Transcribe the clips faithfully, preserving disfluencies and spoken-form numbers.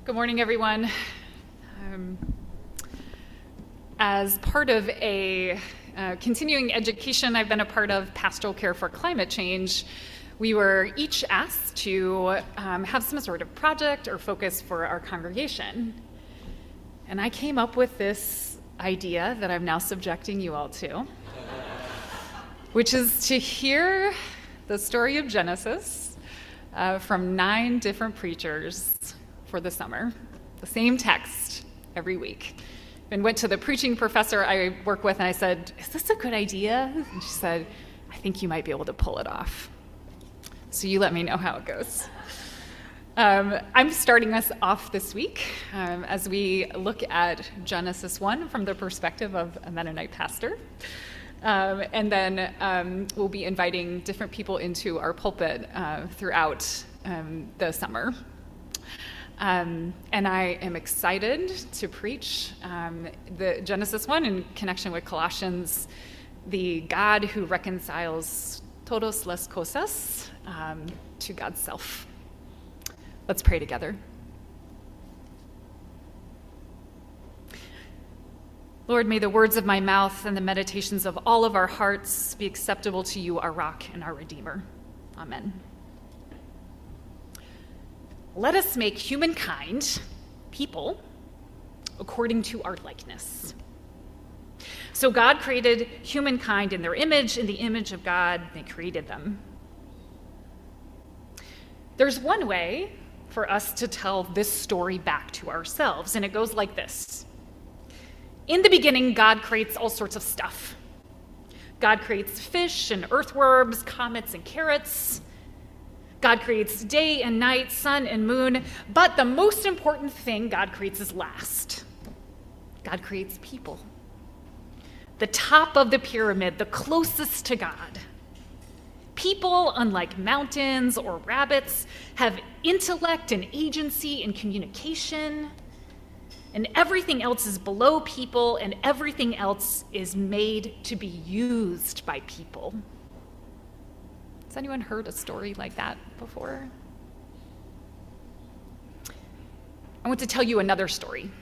Good morning, everyone. Um, as part of a uh, continuing education I've been a part of, Pastoral Care for Climate Change, we were each asked to um, have some sort of project or focus for our congregation. And I came up with this idea that I'm now subjecting you all to, which is to hear the story of Genesis uh, from nine different preachers for the summer, the same text every week. And went to the preaching professor I work with and I said, is this a good idea? And she said, I think you might be able to pull it off. So you let me know how it goes. Um, I'm starting us off this week um, as we look at Genesis one from the perspective of a Mennonite pastor. Um, and then um, we'll be inviting different people into our pulpit uh, throughout um, the summer. Um, and I am excited to preach um, the Genesis one in connection with Colossians, the God who reconciles todas las cosas um, to God's self. Let's pray together. Lord, may the words of my mouth and the meditations of all of our hearts be acceptable to you, our rock and our redeemer. Amen. Let us make humankind, people, according to our likeness. So God created humankind in their image. In the image of God, they created them. There's one way for us to tell this story back to ourselves, and it goes like this. In the beginning, God creates all sorts of stuff. God creates fish and earthworms, comets and carrots. God creates day and night, sun and moon, but the most important thing God creates is last. God creates people. The top of the pyramid, the closest to God. People, unlike mountains or rabbits, have intellect and agency and communication, and everything else is below people, and everything else is made to be used by people. Has anyone heard a story like that before? I want to tell you another story.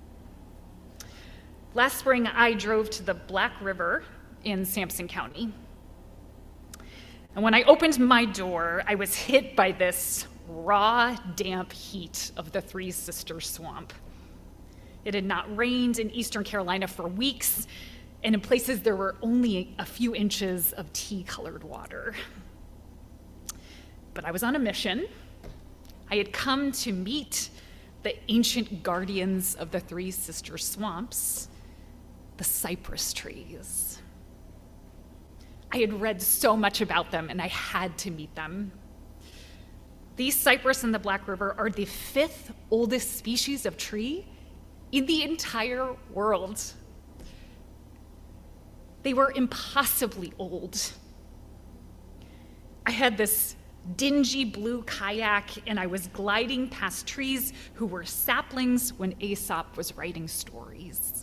Last spring, I drove to the Black River in Sampson County. And when I opened my door, I was hit by this raw, damp heat of the Three Sisters Swamp. It had not rained in Eastern Carolina for weeks, and in places there were only a few inches of tea-colored water. But I was on a mission. I had come to meet the ancient guardians of the Three Sisters Swamps, the cypress trees. I had read so much about them, and I had to meet them. These cypress in the Black River are the fifth oldest species of tree in the entire world. They were impossibly old. I had this dingy blue kayak, and I was gliding past trees who were saplings when Aesop was writing stories.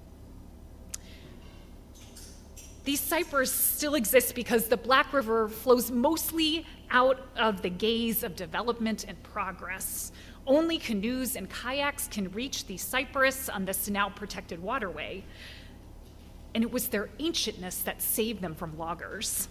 These cypress still exist because the Black River flows mostly out of the gaze of development and progress. Only canoes and kayaks can reach these cypress on this now protected waterway. And it was their ancientness that saved them from loggers.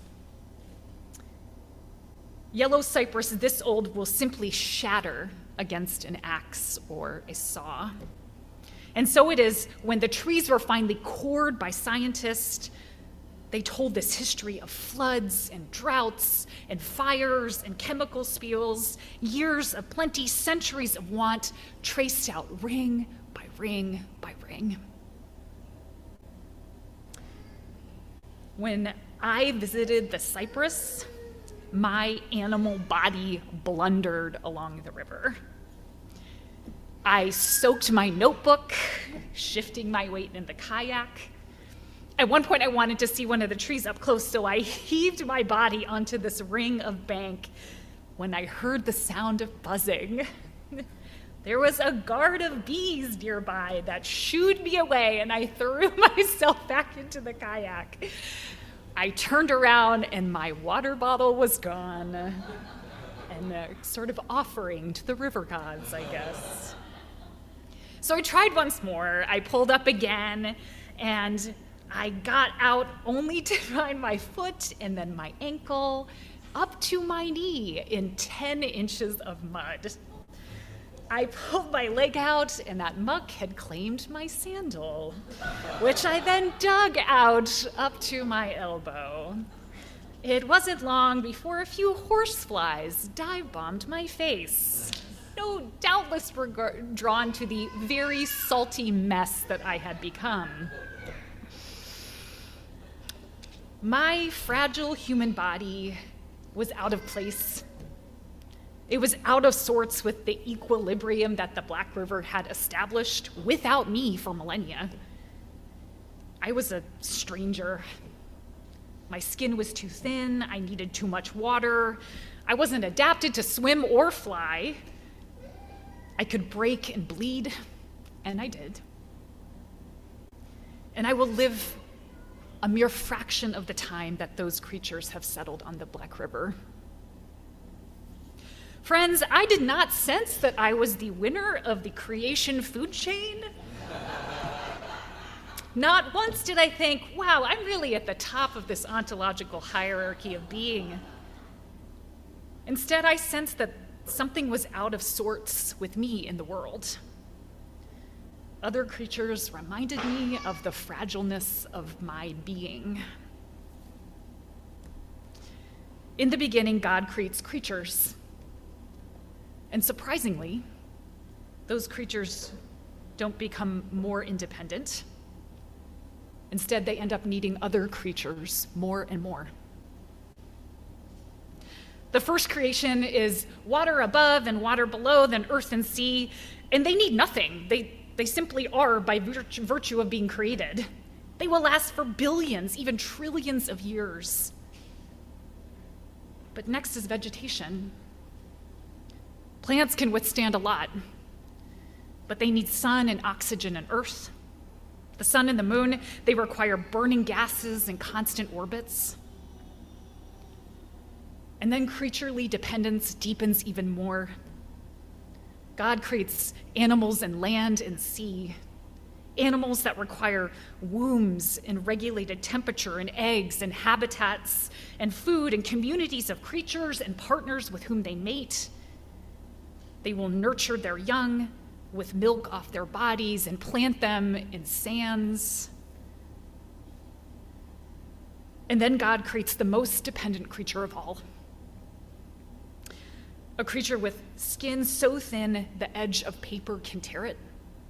Yellow cypress this old will simply shatter against an axe or a saw. And so it is when the trees were finally cored by scientists. They told this history of floods and droughts and fires and chemical spills, years of plenty, centuries of want, traced out ring by ring by ring. When I visited the cypress, my animal body blundered along the river. I soaked my notebook, shifting my weight in the kayak. At one point, I wanted to see one of the trees up close, so I heaved my body onto this ring of bank when I heard the sound of buzzing. There was a guard of bees nearby that shooed me away, and I threw myself back into the kayak. I turned around, and my water bottle was gone. And a sort of offering to the river gods, I guess. So I tried once more. I pulled up again, and I got out only to find my foot and then my ankle up to my knee in ten inches of mud. I pulled my leg out, and that muck had claimed my sandal, which I then dug out up to my elbow. It wasn't long before a few horseflies dive-bombed my face. No, doubtless regard, drawn to the very salty mess that I had become. My fragile human body was out of place. It was out of sorts with the equilibrium that the Black River had established without me for millennia. I was a stranger. My skin was too thin. I needed too much water. I wasn't adapted to swim or fly. I could break and bleed, and I did. And I will live a mere fraction of the time that those creatures have settled on the Black River. Friends, I did not sense that I was the winner of the creation food chain. Not once did I think, wow, I'm really at the top of this ontological hierarchy of being. Instead, I sensed that something was out of sorts with me in the world. Other creatures reminded me of the fragileness of my being. In the beginning, God creates creatures. And surprisingly, those creatures don't become more independent. Instead, they end up needing other creatures more and more. The first creation is water above and water below, then earth and sea, and they need nothing. They, they simply are by virtue, virtue of being created. They will last for billions, even trillions of years. But next is vegetation. Plants can withstand a lot, but they need sun and oxygen and earth. The sun and the moon, they require burning gases and constant orbits. And then creaturely dependence deepens even more. God creates animals and land and sea, animals that require wombs and regulated temperature and eggs and habitats and food and communities of creatures and partners with whom they mate. They will nurture their young with milk off their bodies and plant them in sands. And then God creates the most dependent creature of all. A creature with skin so thin the edge of paper can tear it.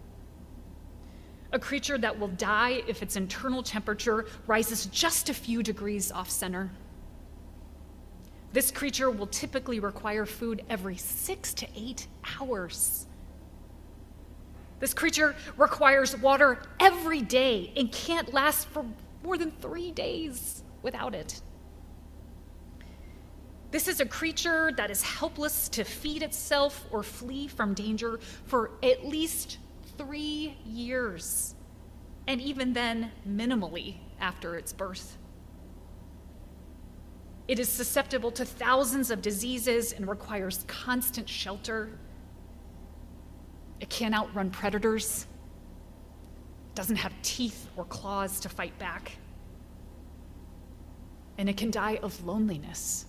A creature that will die if its internal temperature rises just a few degrees off center. This creature will typically require food every six to eight hours. This creature requires water every day and can't last for more than three days without it. This is a creature that is helpless to feed itself or flee from danger for at least three years, and even then, minimally after its birth. It is susceptible to thousands of diseases and requires constant shelter. It can't outrun predators. It doesn't have teeth or claws to fight back. And it can die of loneliness.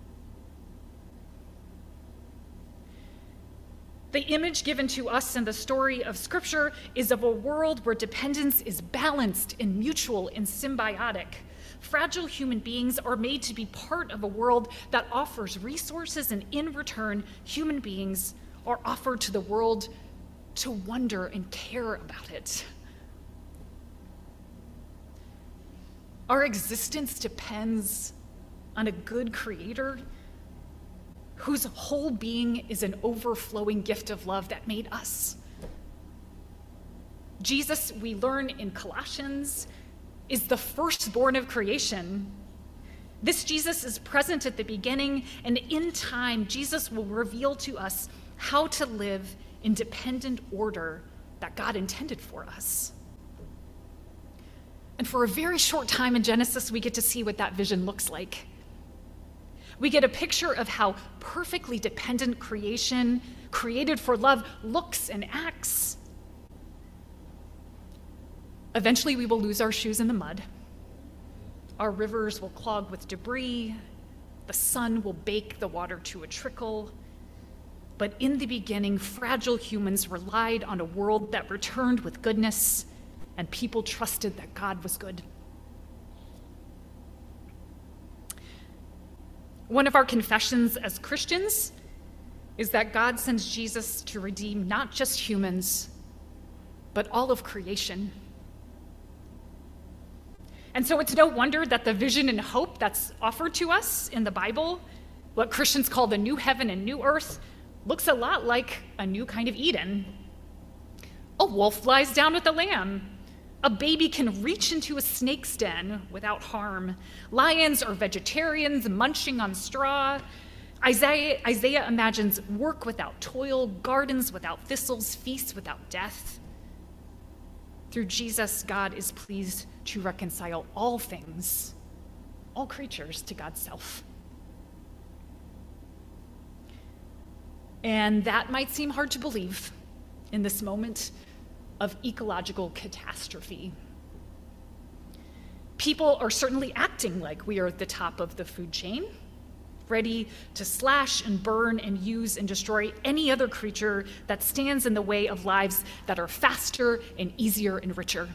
The image given to us in the story of Scripture is of a world where dependence is balanced and mutual and symbiotic. Fragile human beings are made to be part of a world that offers resources, and in return, human beings are offered to the world to wonder and care about it. Our existence depends on a good creator whose whole being is an overflowing gift of love that made us. Jesus, we learn in Colossians, is the firstborn of creation. This Jesus is present at the beginning, and in time, Jesus will reveal to us how to live in dependent order that God intended for us. And for a very short time in Genesis, we get to see what that vision looks like. We get a picture of how perfectly dependent creation, created for love, looks and acts. Eventually, we will lose our shoes in the mud. Our rivers will clog with debris. The sun will bake the water to a trickle. But in the beginning, fragile humans relied on a world that returned with goodness, and people trusted that God was good. One of our confessions as Christians is that God sends Jesus to redeem not just humans, but all of creation. And so it's no wonder that the vision and hope that's offered to us in the Bible, what Christians call the new heaven and new earth, looks a lot like a new kind of Eden. A wolf lies down with the lamb. A baby can reach into a snake's den without harm. Lions are vegetarians munching on straw. Isaiah, Isaiah imagines work without toil, gardens without thistles, feasts without death. Through Jesus, God is pleased to reconcile all things, all creatures, to God's self. And that might seem hard to believe in this moment of ecological catastrophe. People are certainly acting like we are at the top of the food chain, ready to slash and burn and use and destroy any other creature that stands in the way of lives that are faster and easier and richer.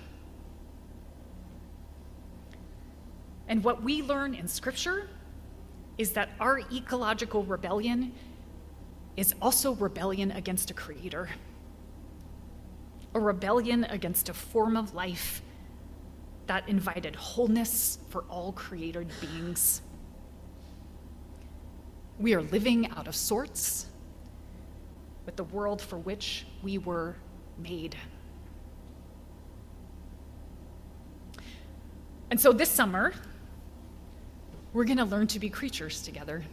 And what we learn in Scripture is that our ecological rebellion is also rebellion against a creator, a rebellion against a form of life that invited wholeness for all created beings. We are living out of sorts with the world for which we were made. And so this summer, we're going to learn to be creatures together.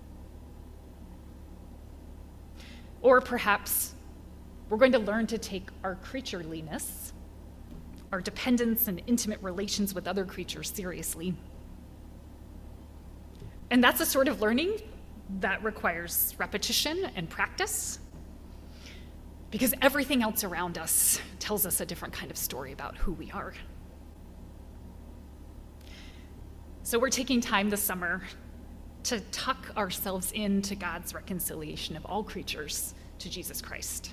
Or perhaps we're going to learn to take our creatureliness, our dependence and intimate relations with other creatures seriously. And that's a sort of learning that requires repetition and practice, because everything else around us tells us a different kind of story about who we are. So we're taking time this summer to tuck ourselves into God's reconciliation of all creatures to Jesus Christ.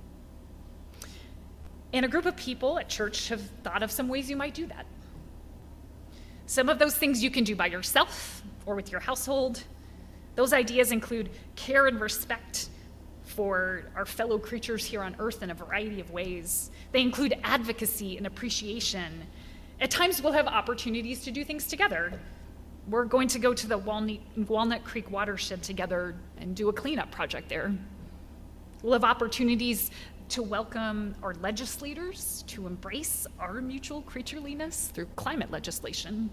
And a group of people at church have thought of some ways you might do that. Some of those things you can do by yourself or with your household. Those ideas include care and respect for our fellow creatures here on earth in a variety of ways. They include advocacy and appreciation. At times we'll have opportunities to do things together. We're going to go to the Walnut, Walnut Creek watershed together and do a cleanup project there. We'll have opportunities to welcome our legislators to embrace our mutual creatureliness through climate legislation.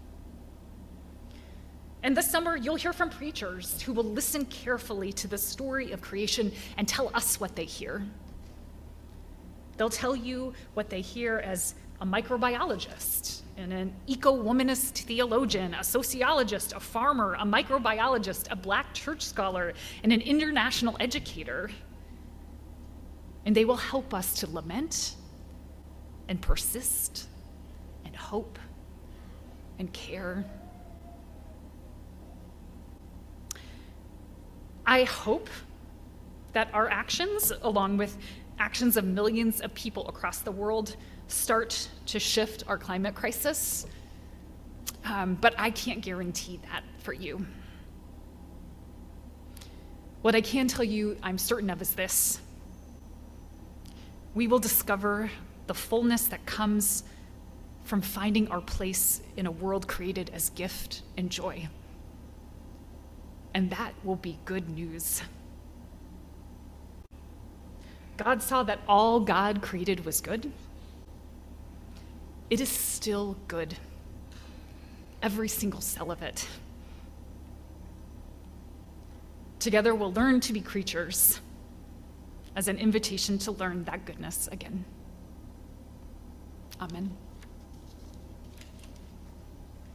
And this summer, you'll hear from preachers who will listen carefully to the story of creation and tell us what they hear. They'll tell you what they hear as a microbiologist, and an eco-womanist theologian, a sociologist, a farmer, a microbiologist, a Black church scholar, and an international educator. And they will help us to lament and persist and hope and care. I hope that our actions, along with actions of millions of people across the world, start to shift our climate crisis. Um, but I can't guarantee that for you. What I can tell you I'm certain of is this: we will discover the fullness that comes from finding our place in a world created as gift and joy. And that will be good news. God saw that all God created was good. It is still good, every single cell of it. Together we'll learn to be creatures as an invitation to learn that goodness again. Amen.